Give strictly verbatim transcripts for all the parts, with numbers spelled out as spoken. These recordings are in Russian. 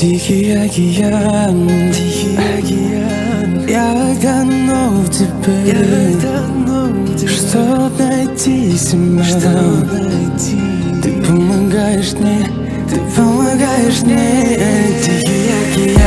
Тихий океан, тихий океан. Я тону в тебе, чтоб найти себя. Ты помогаешь мне, ты помогаешь мне. Тихий океан,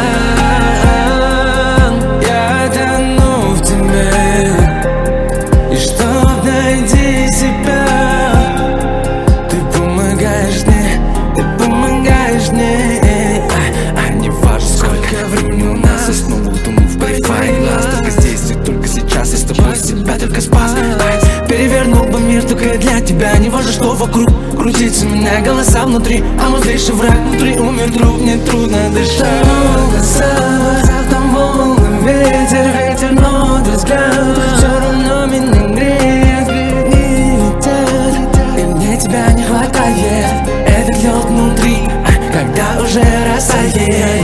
я тону в тебе, и чтоб найти себя. Ты помогаешь мне, ты помогаешь мне. Времени у нас, я снова утону в парифании глаз. Только здесь и только сейчас я с тобой себя только спас. Перевернул бы мир только для тебя. Не важно, что вокруг крутится, у меня голоса внутри, а мой злейший враг внутри умер друг. Мне трудно дышать. В там волны, ветер, ветер, но твой взгляд все равно меня греет. И летят, и мне тебя не хватает. Этот лед внутри, когда уже растает.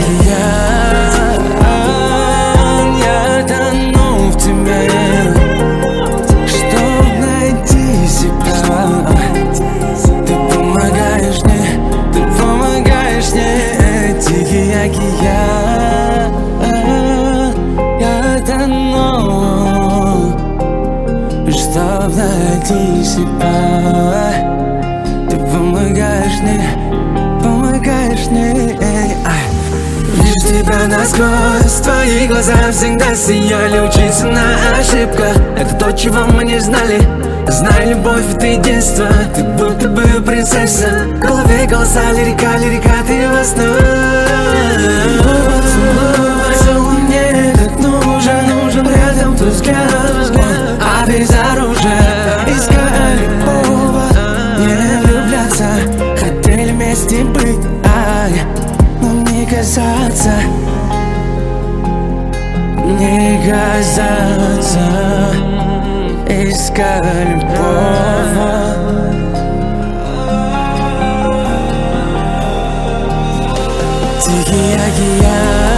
Чтоб найти себя, ты помогаешь мне, помогаешь мне. Вижу тебя насквозь, твои глаза всегда сияли. Учиться на ошибках, это то, чего мы не знали. Знай, любовь — это единство, ты будто бы принцесса. В голове голоса, лирика, лирика, ты во снах. Поцелуй мне так нужен, нужен рядом твой взгляд. А безоружие искали повод не влюбляться. Хотели вместе быть, а но не казаться, не казаться. Искали повод. Тихий океан.